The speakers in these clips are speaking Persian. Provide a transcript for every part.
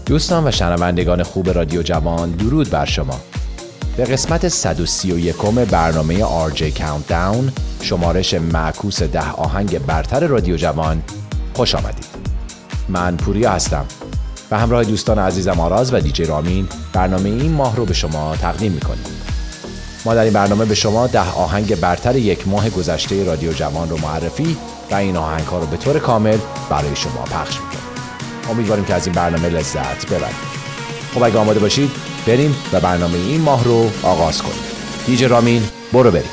دوستان و شنوندگان خوب رادیو جوان، درود بر شما. به قسمت 131 برنامه RJ Countdown، شمارش معکوس 10 آهنگ برتر رادیو جوان، خوش آمدید. من پوریا هستم و همراه دوستان عزیزم آراز و دیجی رامین برنامه این ماه رو به شما تقدیم می‌کنیم. ما در این برنامه به شما 10 آهنگ برتر یک ماه گذشته رادیو جوان رو معرفی و این آهنگ‌ها رو به طور کامل برای شما پخش می‌کنیم. امیدواریم که از این برنامه لذت ببرید. خب اگه آماده باشید بریم و برنامه این ماه رو آغاز کنیم. دیجی رامین برو بریم.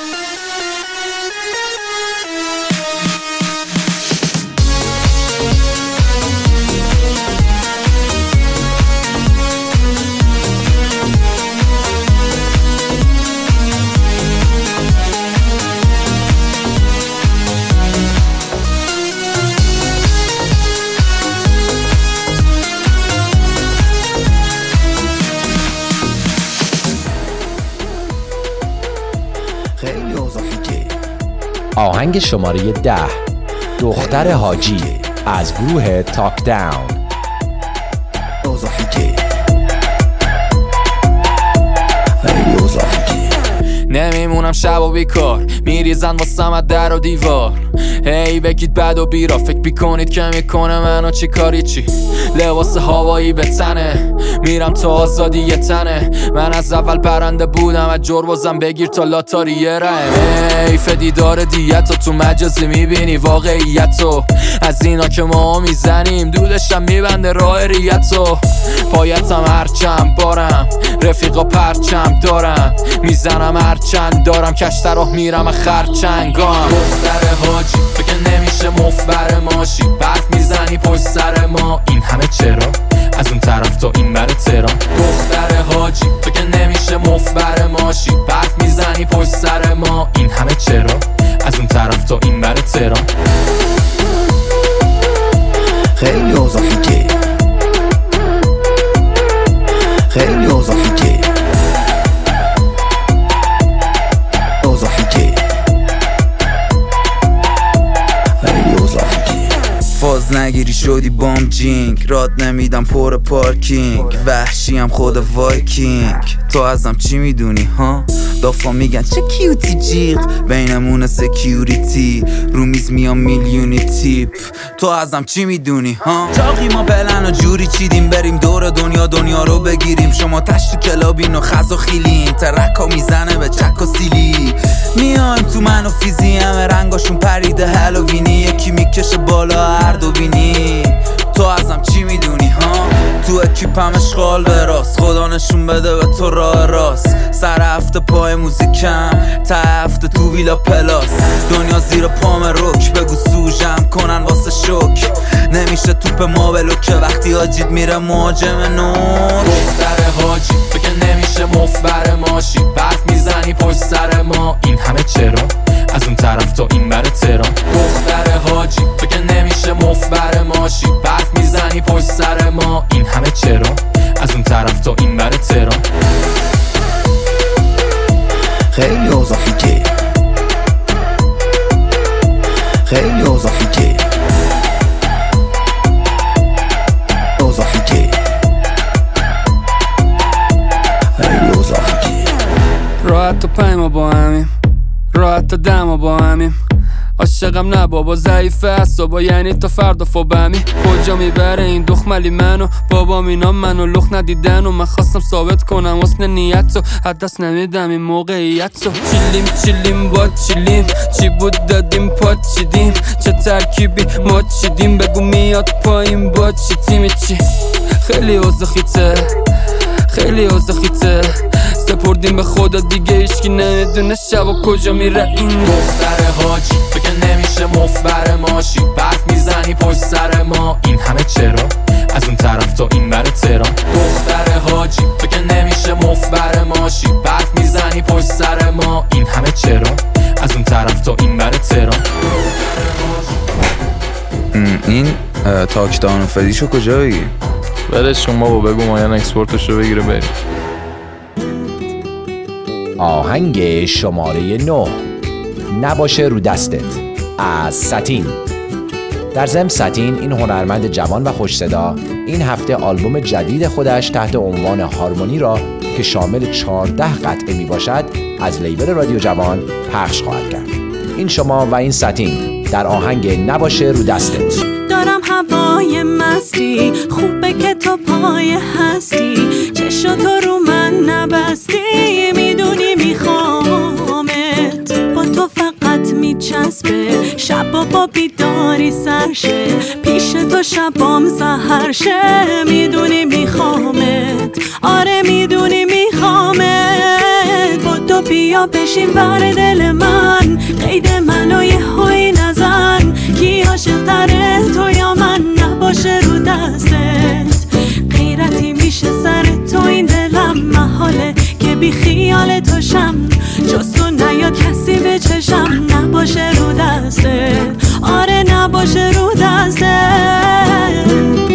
آهنگ شماره 10، دختر حاجی از گروه تاک داون. نمیمونم شب و بیکار، میریزن واسم از در و دیوار. هی بگید بد و بیرا، فکر بیکنید که میکنه منو چی کاری چی. لباس هوایی به تنه، میرم تا آزادی یه تنه. من از اول پرنده بودم، از جربازم بگیر تا لاتاریه رم. حیف دیدار دیتو تو مجازی میبینی واقعیتو. از اینا که ما میزنیم دودشم میبنده راه ریتو. پایتم هرچم بارم، رفیقا پرچم دارم. میزنم هرچند دارم، کشت راه میرم خرچنگام. دختر حاجی تو که نمیشه مفبر ماشی. برف میزنی پشت سر ما، این همه چرا؟ از اون طرف تا این بر تهران. دختر حاجی تو که نمیشه مفبر ماشی. برف میزنی پشت سر ما، این همه چرا؟ از اون طرف تا این بر تهران. خیلی اوضاع که خیلی اوضاع که فاز نگیری شدی بام جینگ. راد نمیدم پر پارکینگ، وحشیم خود وایکینگ. تو ازم چی میدونی ها؟ دافا میگن چه کیوتی جیغ، بینمون سکیوریتی. رو میز میام میلیونی تیپ، تو ازم چی میدونی ها؟ چاقی ما پلن و جوری چیدیم، بریم دور دنیا رو بگیریم. شما تشت کلابین و خز و خیلین، ترکا میزنه به چک و سیلی. میایم تو من و فیزی، همه رنگاشون پریده هالووینی. یکی میکشه بالا هر دو بینی، تو ازم چی میدونی ها؟ تو اکیپم اشغال به راست، خدا نشون بده به تو راه راست. سر هفته پای موزیکم، تا هفته تو ویلا پلاس. دنیا زیر پام روک، بگو سوژم کنن واسه شوک. نمیشه توپ ما بلوکه وقتی حاجید میره مهاجم نور. دختر حاجی تو که نمیشه مفبر ماشی. برف میزنی پشت سر ما، این همه چرا؟ از اون طرف تا این بر تهران. دختر حاجی تو که نمیشه مفبر ماشی. برف میزنی پشت سر ما، این همه چرا؟ از اون طرف تا این بر تهران. خیلی اوضاع که خیلی اوضاع که اوضاع که خیلی اوضاع که. راحت تا پایما با همیم، راحت تا دما با همیم. عاشقم نه بابا ضعیفه اعصابا، یعنی تا فردا فوبمی. کجا میبره این دخملی منو؟ بابام اینا منو لخ ندیدن و من خواستم ثابت کنم حسن نیتو. از دست نمیدم این موقعیتو. چیلیم با چیلیم، چی بود دادیم پات چیدیم. چه ترکیبی ما چیدیم، بگو میاد پایین با چی تیمی چی. خیلی اوضاع خیته، خیلی اوضاع خیته. سپردیم به خدا دیگه هیچکی نمیدونه شب و کجا میره این. دختر حاجی تو که نمیشه مفبر ماشی. برف میزنی پشت سر ما، این همه چرا؟ از اون طرف تا این بر تهران. دختر حاجی تو که نمیشه مفبر ماشی. برف میزنی پشت سر ما، این همه چرا؟ از اون طرف تا این بر تهران. این تاک داون و فدیشو کجا بگی؟ ولش کن بابا، بگو مایان اکسپورتشو بگیره بریم. آهنگ شماره 9، نباشه رو دستت از ساتین. در ضمن ساتین، این هنرمند جوان و خوش صدا، این هفته آلبوم جدید خودش تحت عنوان هارمونی را که شامل 14 قطعه می باشد از لیبل رادیو جوان پخش خواهد کرد. این شما و این ساتین در آهنگ نباشه رو دستت. دارم هوای مستی، خوبه که تو پای هستی، چشم تو رو من نبستی، میدونی میخوامت، با تو فقط میچسبه، شبا با بیداری سرشه، پیش تو شبام سحر شه، میدونی میخوامت، آره میدونی میخوامت، با تو بیا بشین ور دل من، قید منو یه هوی نزن، کی عاشق تره تو یا من، نباشه رو دستت، غیرتی میشه سر تو این دلم، محاله که بی خیال تو شم، جز تو نیاد کسی به چشم، نباشه رو دستت، آره نباشه رو دستت.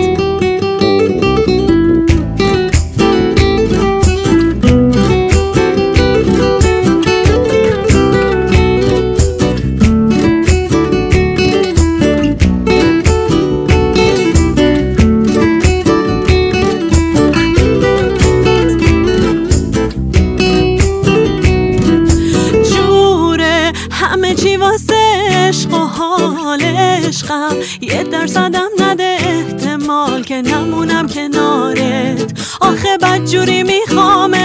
یه درصدم نده احتمال که نمونم کنارت، آخه بدجوری میخوامه،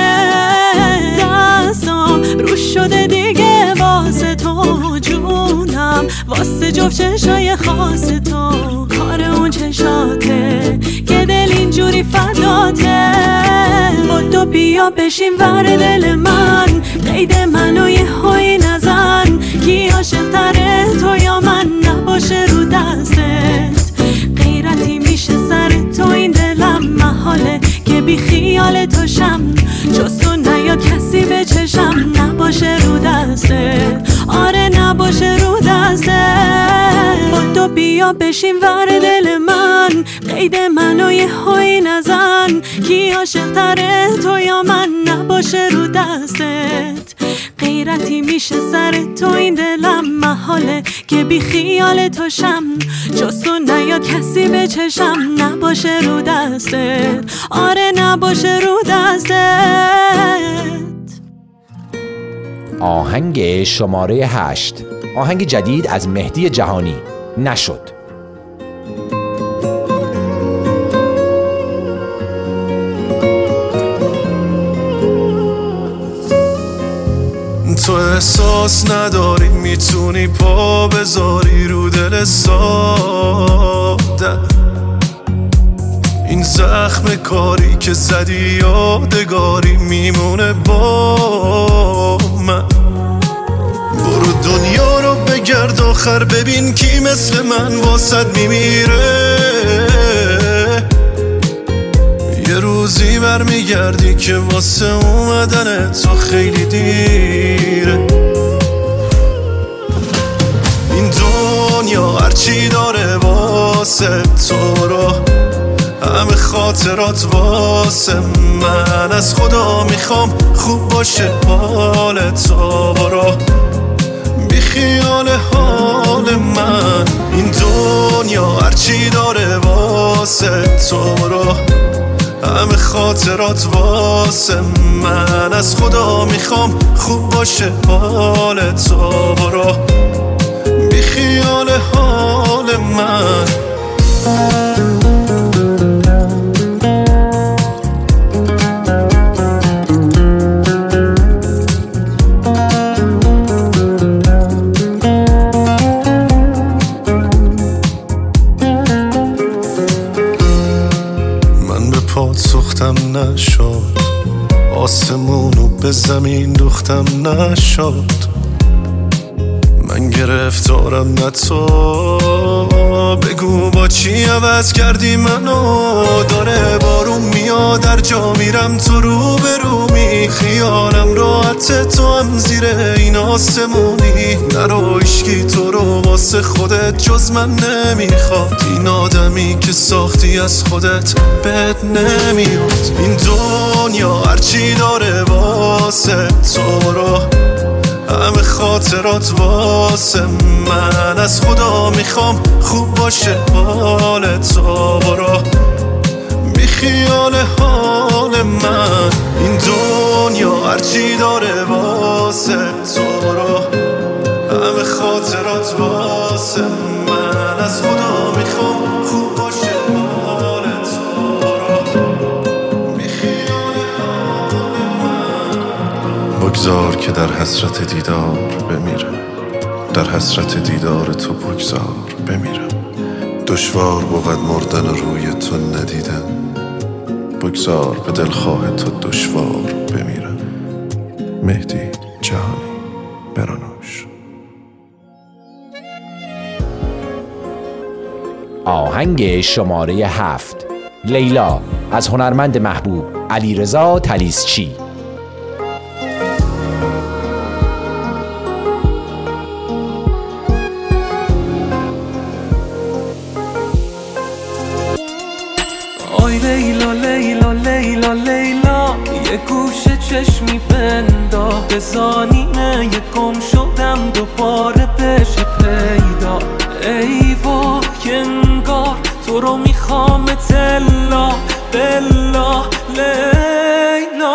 دستم روش شده دیگه واسه تو جونم، واسه جفت چشای خاص تو، کار اون چشاته که دل اینجوری فداته، با تو بیا بشین ور دل من، قید منو یه هوی نزن، کی عاشق تره تو یا من، نباشه رو دستت، غیرتی میشه سر تو این دلم، محاله که بی خیال تو شم، جز تو نیاد کسی به چشم، نباشه رو دستت، آره نباشه رو دستت، با تو بیا بشین ور دل من، قید منو یه هوی نزن، کی عاشق تره تو یا من، نباشه رو دستت، غیرتی میشه سر تو این دلم، محاله که بی خیال تو شم، جز تو نیاد کسی به چشم، نباشه رو دستت، آره نباشه رو دستت. آهنگ شماره 8، آهنگ جدید از مهدی جهانی، نشد. تو احساس نداری میتونی پا بذاری رو دل ساده، این زخم کاری که زدی یادگاری میمونه با من، برو دنیا رو بگرد آخر ببین کی مثل من واسد میمیره، یه روزی برمیگردی که واسه اومدن تو خیلی دیره، این دنیا هرچی داره واسه تو رو، همه خاطرات واسه من، از خدا میخوام خوب باشه حال تو، برو بی خیال حال من، این دنیا هرچی داره واسه تو رو، همه خاطرات واسه من، از خدا میخوام خوب باشه حال تو، برو بی خیال حال من. سوختم نشد، آسمونو به زمین دوختم نشد، من گرفتارم نه تو، بگو با چی عوض کردی منو، داره بارون میاد در جا میرم تو رو به رومی، خیالم راحت تو هم زیر این آسمونی، نرو عشقی تو رو واسه خودت جز من نمیخواد، این آدمی که ساختی از خودت بد نمیاد، این دنیا هرچی داره واسه تو رو، همه خاطرات واسه من. از خدا میخوام خوب باشه حال تو، برو بی خیال حال من. این دنیا هرچی داره واسه تو، برو همه خاطرات واسه من. از خدا میخوام خوب باشه حال تو، برو بی خیال حال من. بگذار که در حسرت دیدار بمیرم، در حسرت دیدار تو بگذار بمیرم. دشوار بود مردن روی تو ندیدم، بگذار به دلخواه تو دشوار بمیرم. مهدی جهانی، برانوش. آهنگ شماره 7، لیلا، از هنرمند محبوب علیرضا تلیسچی. آی لیلا لیلا لیلا لیلا، یه گوشه چشمی بندا، به زانیمه یه گم شدم دوباره بشه پیدا. ای وای انگار تو رو میخوام تلا بلا. لیلا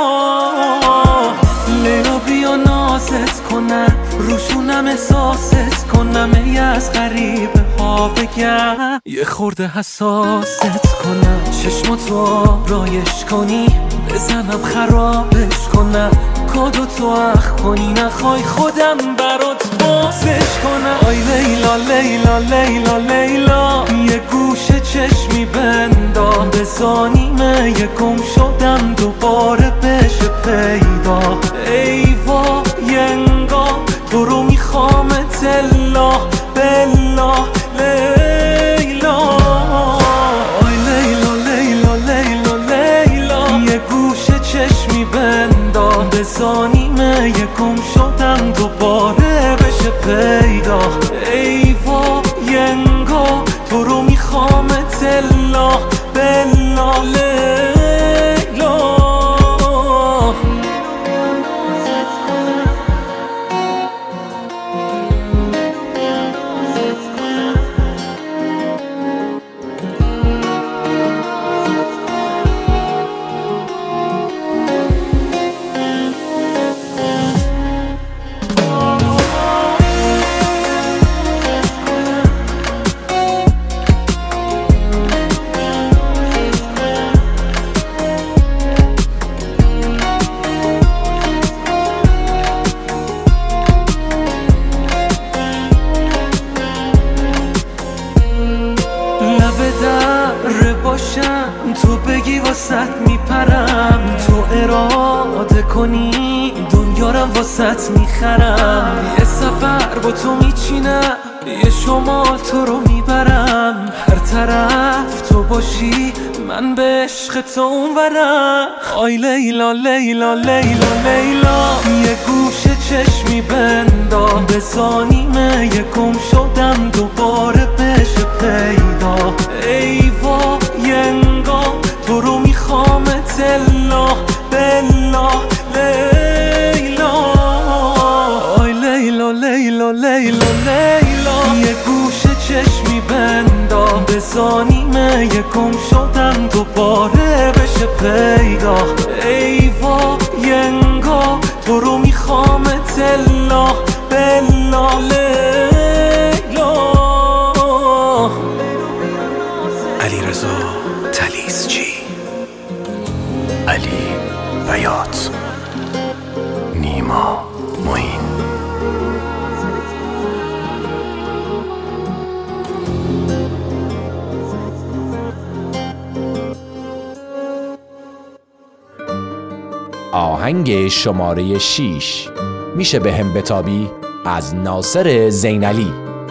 لیلا بیا نازت کنم، روشونم احساست کنم، ای از غریبه ها بگم، یه خورده حساست کنم. چشماتو رایش کنی بزنم خرابش کنم، کادو تو اخ کنی نخوای خودم برات بازش کنم. آی لیلا لیلا لیلا لیلا، یه گوشه چشمی بندام، به زانیمه یه گم شدم دوباره بشه پیدا. ای وای انگار تو رو میخوام تلا بلا. لیلا آی لیلا لیلا لیلا لیلا، یه گوشه چشمی بندام، به زانیمه یه گم شدم دوباره بشه پیدا. ای وای انگار تو رو میخوام تلا بلا. لیلا تو بگی واسط میپرم، تو اراده کنی دنیارم واسط میخرم. یه سفر با تو میچینم، یه شمال تو رو میبرم، هر طرف تو باشی من به عشق تو اونورم. آی لیلا لیلا لیلا لیلا، یه گوشه چشمی بندام، به زانیمه یه گم شدم دوباره بشه پیدا. ای وای انگار تو رو میخوام تلا بلا. لیلا آی لیلا لیلا لیلا لیلا، یه گوشه چشمی بندام، به زانیمه یه گم شدم دوباره بشه پیدا. ای وای انگار تو رو میخوام تلا بلا. لیلا علیرضا تلیسچی، علی بیات، نیما معین. آهنگ شماره 6، میشه به هم بتابی، از ناصر زینعلی.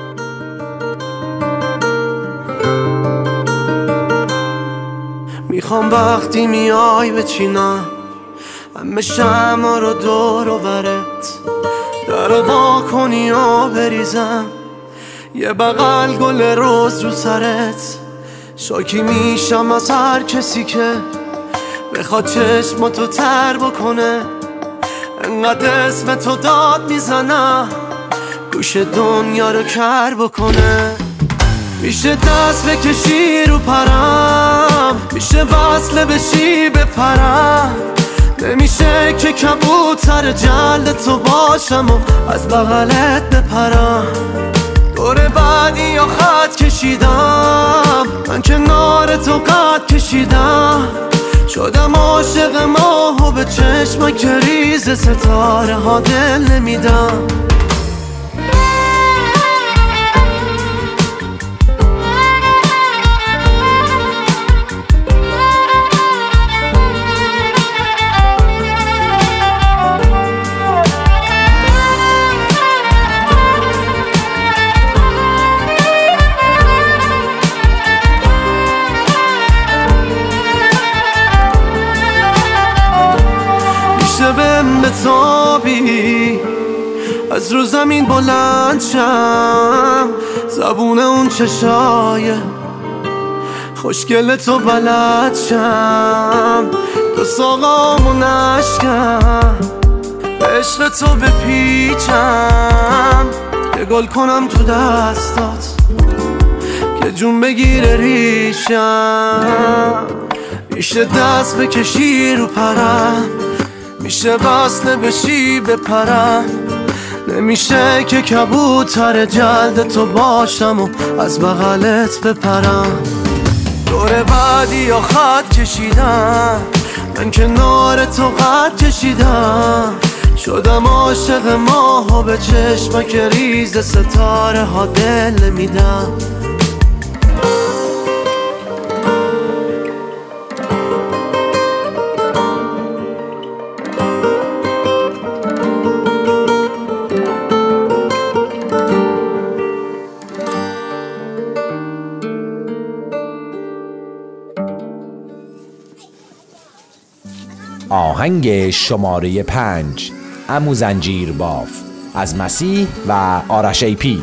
میخوام وقتی میای بچینم همه شمع رو دور و برت، در وا کنی و بریزم یه بغل گل روز رو سرت. شاکی میشم از هر کسی که بخواد چشماتو تر بکنه، انقدر اسم تو داد میزنم گوش دنیا رو کر بکنه. میشه دست بکشی رو پرم، میشه وصله بشی بپرم، نمیشه که کبوتر جلد تو باشم و از بغلت بپرم. دور بعدی یا خط کشیدم، من کنار تو قد کشیدم، شدم عاشق ماه و به چشم که ریز ستاره ها دل نمیدم. بتابی از رو زمین بلند شم، زبون اون چشای خوشگل تو بلد شم، دو ساقامو نشکم، به عشق تو بپیچم، یه گل کنم تو دستات که جون بگیره ریشم. میشه دست بکشی رو پرم، میشه وصله بشی بپرم، نمیشه که کبوتر جلد تو باشم و از بغلت بپرم. دور بعدی یا خط کشیدم، من کنار تو قد کشیدم، شدم عاشق ماه و به چشمک ریز ستاره ها دل نمیدم. آهنگ شماره 5 عمو زنجیر باف از مسیح و آرش ایپی.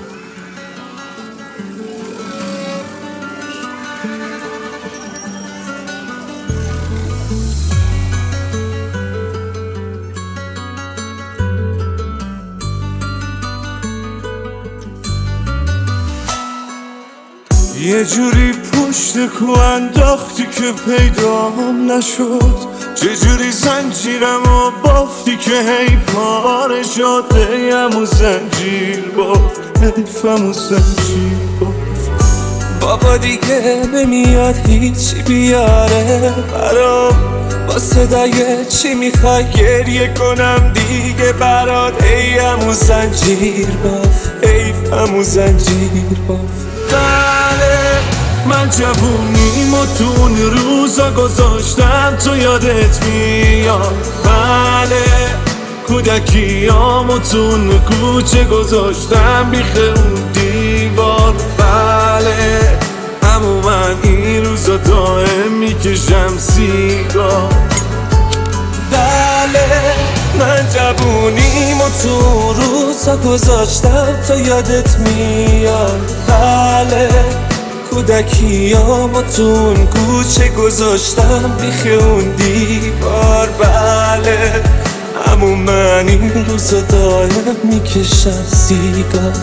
یه جوری پشت کو انداختی که پیدام نشد، چجوری زنجیرمو بافتی که هی پاره شد. عمو زنجیر باف، عمو زنجیر باف. بابا دیگه نمیاد هیچی بیاره برام، با صدای چی میخوای گریه کنم دیگه برات. ای عمو زنجیر باف، ای عمو زنجیر باف. من جوونیمو تو اون روزا گذاشتم، تو یادت میاد؟ بله کودکیامو تو اون کوچه گذاشتم بیخ اون دیوار. بله اما من این روزا دائم میکشم سیگار. بله من جوونیمو تو روزا گذاشتم، تو یادت میاد؟ بله کودکیامو تو اون کوچه گذاشتم بیخ اون دیوار. بله اما من این روزا دائم میکشم سیگار.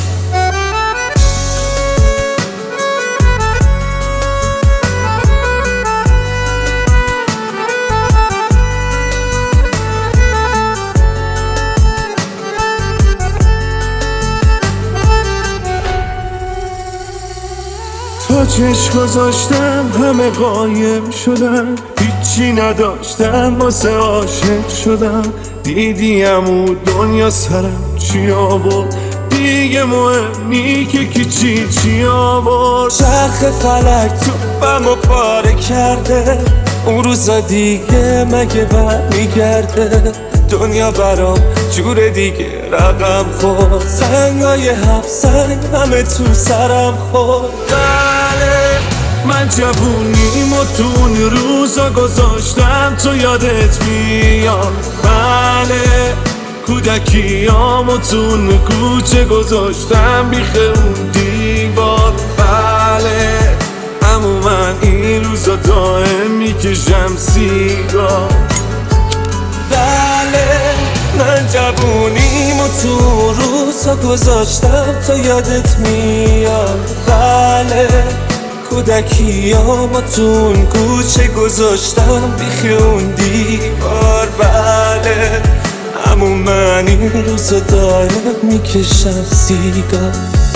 تا چشم گذاشتم همه قایم شدم، هیچی نداشتم واسه عاشق شدم. دیدیم و دنیا سرم چی آورد، دیگه مهمی که کی چی آورد. چرخ فلک توپمو پاره کرده، اون روزا دیگه مگه برمیگرده. دنیا برام جور دیگه رقم خورد، سنگای هفت سنگ همه تو سرم خورد. من جوونیمو تو اون روزا گذاشتم، تو یادت میاد؟ بله کودکیامو تو اون کوچه گذاشتم بیخ اون دیوار. بله اما من این روزا دائم میکشم سیگار. بله گذاشتم تا یادت میاد. بله کودکیامو تو اون کوچه گذاشتم بیخی اون دیوار. بله همون من این روزو دارم میکشم سیگار.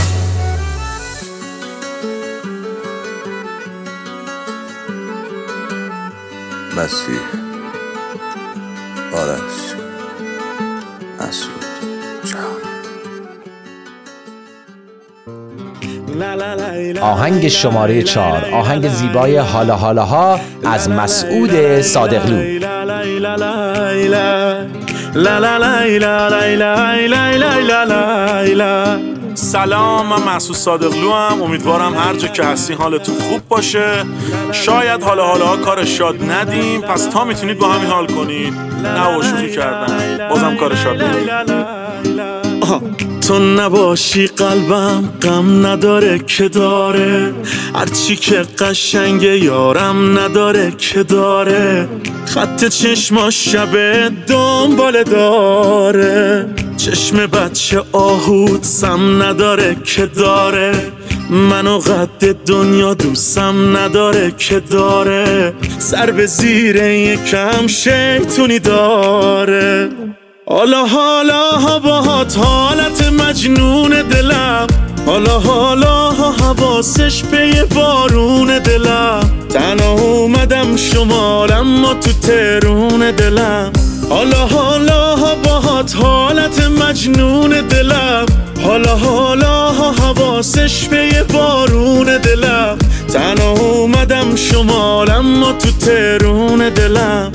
مسیح، آرش، مسعود، آهنگ شماره 4، آهنگ زیبای حالا حالاها از مسعود صادقلو. سلام، من مسعود صادقلو ام. امیدوارم هر جا که هستی حالتون خوب باشه. شاید حالا کار شاد ندیم، پس تا میتونید با همین حال کنید. نه شوخی کردم، بازم کار شاد ندیم. تو نباشی قلبم غم نداره که داره، هرچی که قشنگه یارم نداره که داره. خط چشماش شبه دنبال داره، چشم بچه آهود سم نداره که داره. منو قد دنیا دوستم نداره که داره، سر به زیر یکم شیطونی داره. حالا باهات حالت مجنون دلم، حالا حواسش به یه بارون دلم. تنها اومدم شمالم ما تو ترون دلم. حالا باهات حالت مجنون دلم، حالا حواسش به یه بارون دلم. تنها اومدم شمالم ما تو ترون دلم.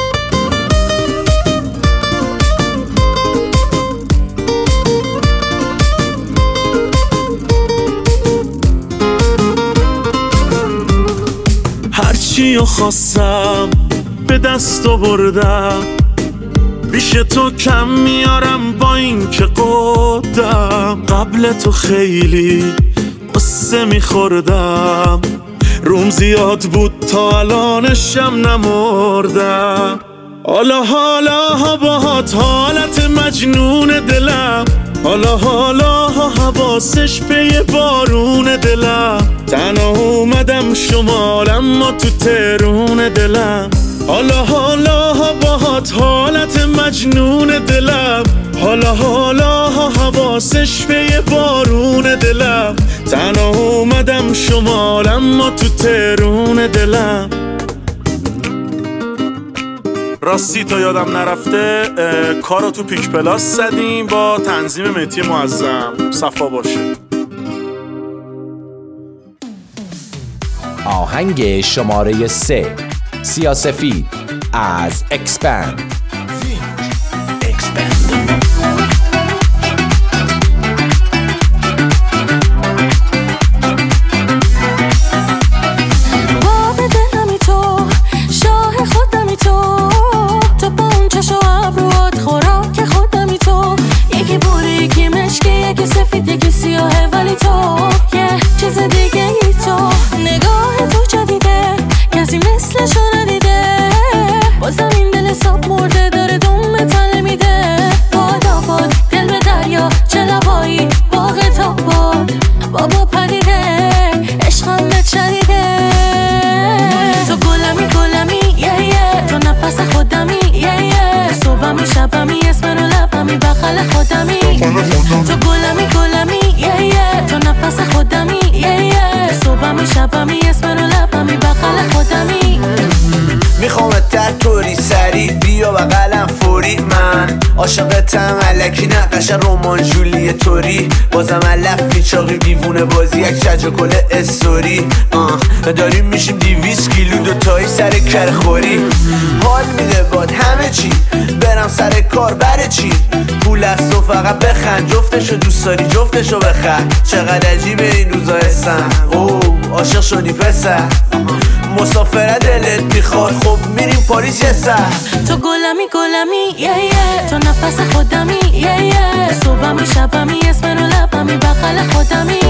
هرچی خواستم به دست آوردم، بیش تو کم میارم با این که قدم. قبل تو خیلی قصه میخوردم، روم زیاد بود تا الانشم نمردم. حالا باهات حالت مجنون دلم، حالا حواسش به یه بارون دلم. تنها اومدم شمالم ما تو ترون دلم. حالا باهات حالت مجنون دلم، حالا حواسش به یه بارون دلم. تنها اومدم شمالم ما تو ترون دلم. راستی تا یادم نرفته کارو تو پیک پلاس زدیم با تنظیم مهدی معظم. صفا باشه. آهنگ شماره 3، سیاه‌سفید از اکسپند. عاشقتم الکی نقشه رمان جولی توری، بازم علف میچاقی دیوونه بازی یک شجا کل استوری. داریم میشیم 200 کیلو دوتایی سر کرخوری. حال میده باد همه چی، برم سر کار بره چی. پول است و فقط بخند، جفتشو دوست داری جفتشو بخند. چقدر عجیبه این روزا هستن، عاشق شدی پسر. مسافره دلت میخواد، خب میریم پاریس یه سر. تو گلمی تو نفس خودمی صبحمی شبمی اسم رو لبمی بغل خودمی.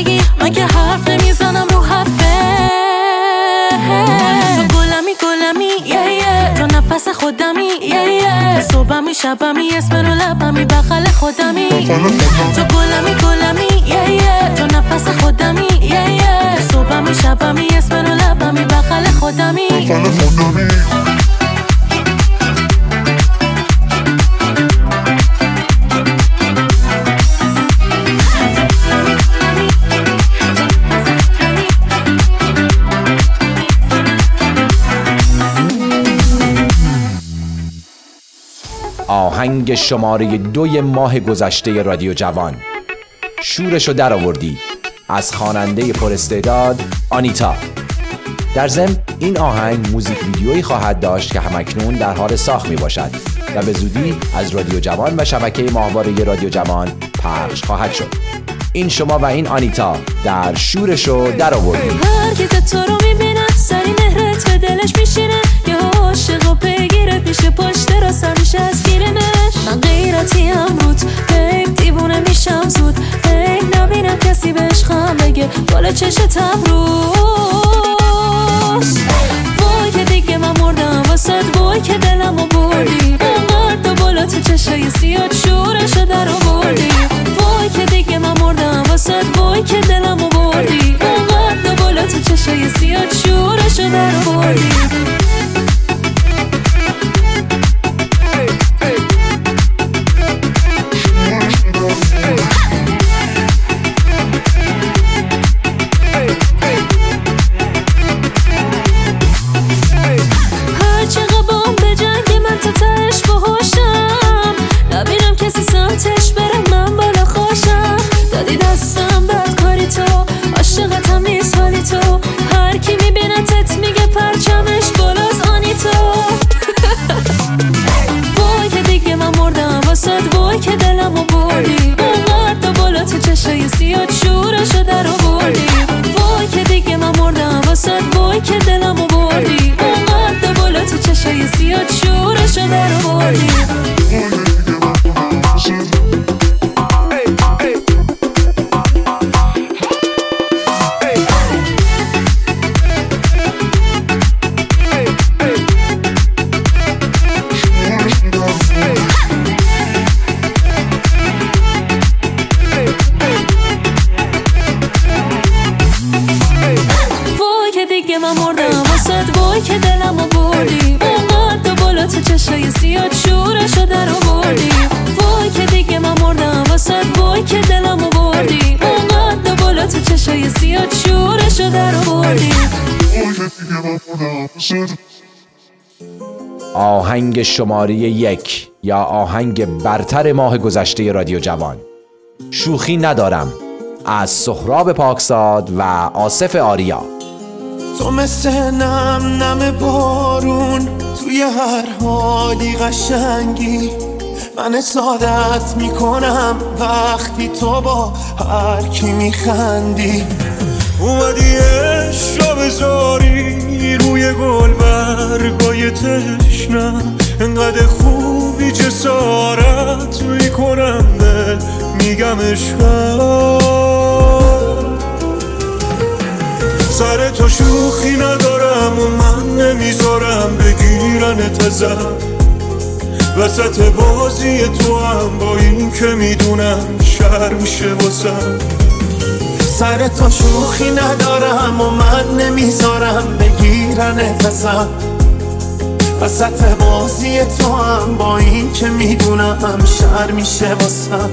بگیر، من که حرف نمیزنم رو حرفه. تو گلمی تو نفس خودمی صبحمی شبمی اسم رو لبمی بغل خودمی. تو گلمی تو نفس خودمی صبحمی شبمی اسم رو لبمی بغل خودمی. آهنگ شماره 2 ماه گذشته رادیو جوان، شورشو در آوردی، از خواننده پراستعداد آنیتا. در ضمن این آهنگ موزیک ویدیویی خواهد داشت که همکنون در حال ساخت می باشد و به زودی از رادیو جوان و شبکه ماهواره رادیو جوان پخش خواهد شد. این شما و این آنیتا در شورشو در آوردی. هر کی که تو رو میبینه سری مهرت به دلش میشینه، یه عاشق و پیگیرت میشه، پشت را سر میشه از گیرمش. من غیرتی هم روت هی دیوونه میشم زود، هی نبینم کسی بهش خم بگه بالا چشت روز. وای که دیگه من مردم واسد، وای که دلمو بردی، اونقدر بالا تو چشای سیاد شورشو در آوردی. وای که دیگه من مردم واسد، وای که دلمو بردی، اونقدر بالا تو چشای سیاد شورشو در آوردی. وای که دلمو بردی، اونقدر بالا تو چشای سیاد شورشو در آوردی. وای که دیگه من مردم واسد، وای که دلمو بردی، اونقدر بالا تو چشای سیاد شورشو در آوردی. من مردم واسد، وای که دلمو بردی، اونقدر بالا تو چشای سیاد شورشو در آوردی. وای که دیگه من مردم واسد، وای که دلمو بردی، اونقدر بالا تو چشای سیاد شورشو در آوردی. آهنگ شماره 1 یا آهنگ برتر ماه گذشته رادیو جوان، شوخی ندارم، از سهراب پاکزاد و آصف آریا. تو مثل نم بارون توی هر حالی قشنگی، من سعادت میکنم وقتی تو با هر کی میخندی. اومدی عشق بذاری روی گل برگای تشنم، انقدر خوبی جسارت میکنم به میگم عشقم. سر تو شوخی ندارم و من نمیذارم بگیرنت ازم، وسط بازی تو هم با این که میدونم شر میشه واسم. سر تو شوخی ندارم و من نمیذارم بگیرنت ازم، وسط بازی تو هم با این که میدونم شر میشه واسم.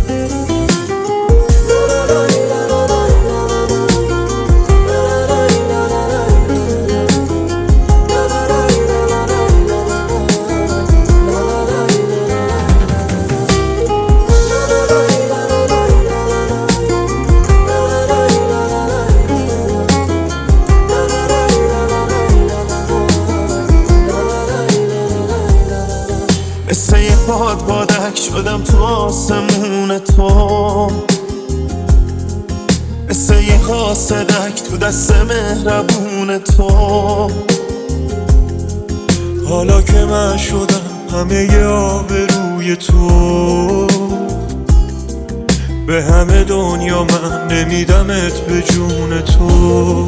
مثل یه بادک شدم تو آسمون تو، مثل یه قاصدک تو دست مهربون تو. حالا که من شدم همه ی آبروی تو، به همه دنیا من نمیدمت به جون تو.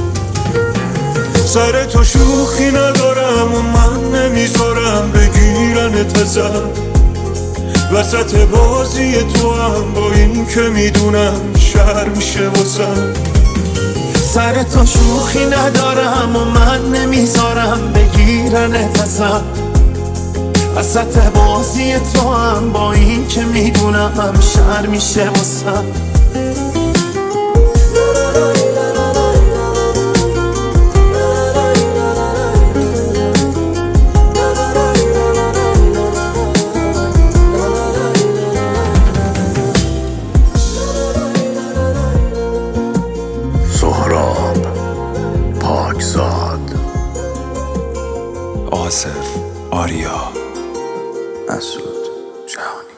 سر تو شوخی ندارم و من نمیذارم بگیرنت ازم، وسط بازی تو هم با این که میدونم شر میشه واسم. سر تو شوخی ندارم و من نمیذارم بگیرنت ازم، وسط بازی تو هم با این که میدونم شر میشه واسم. سهراب پاکزاد، آصف آریا، مسعود جهانی.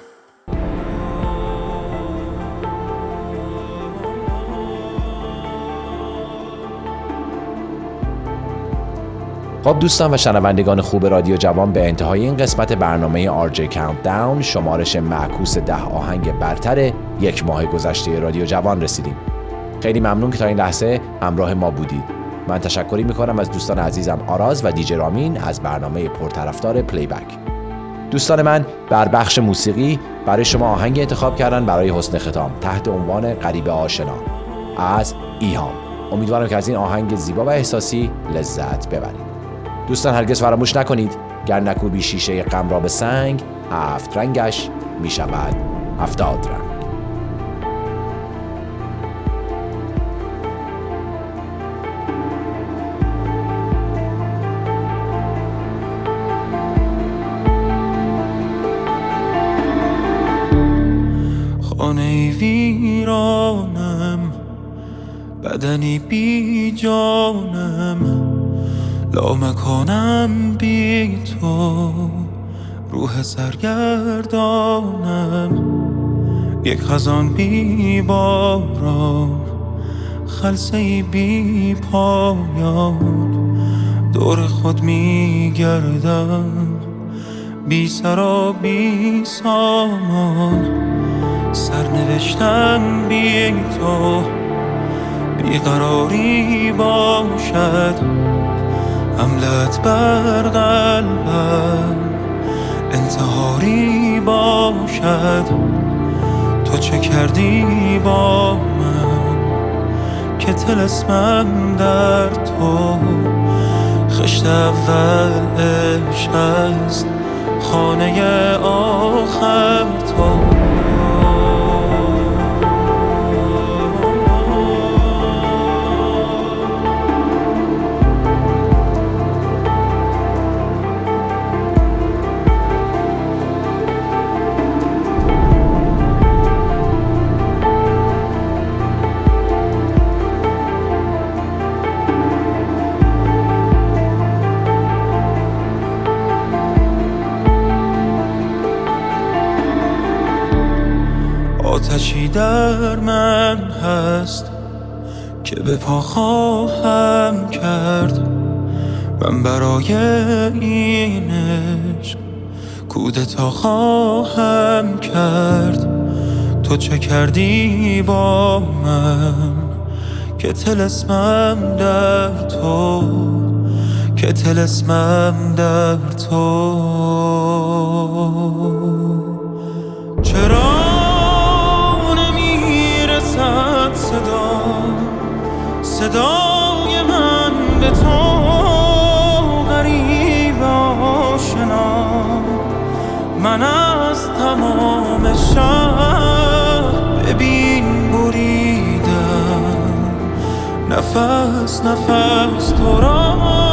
خب دوستان و شنوندگان خوب رادیو جوان، به انتهای این قسمت برنامه RJ Countdown شمارش معکوس 10 آهنگ برتر یک ماه گذشته رادیو جوان رسیدیم. خیلی ممنون که تا این لحظه همراه ما بودید. من تشکری میکنم از دوستان عزیزم آراز و دیجی رامین از برنامه پرطرفدار پلی بک. دوستان من بر بخش موسیقی برای شما آهنگ انتخاب کردن برای حسن ختام تحت عنوان غریبه آشنا از ایهام. امیدوارم که از این آهنگ زیبا و احساسی لذت ببرید. دوستان هرگز فراموش نکنید گر نکوبی شیشه غم را به سنگ، 7 رنگش می شود 70 رنگ. خانه ویرانم، بدنی بی جانم، لامکانم بی تو، روح سرگردانم، یک خزان بی باران، خلسه‌ای بی پایان، دور خود می گردم، بی سر و بی سامان، سرنوشتم بی تو، بیقراری باشد، حملت بر قلبم انتحاری باشد. تو چه کردی با من که طلسمم در تو، خشت اول عشق است، خانه آخر تو. آتشی در من هست که به پا خواهم کرد، من برای این عشق کودتا خواهم کرد. تو چه کردی با من که طلسمم در تو، که طلسمم در تو. چرا صدای من به تو غریب آشنا، من از تمام شهر ببین بریدم، نفس نفس تو را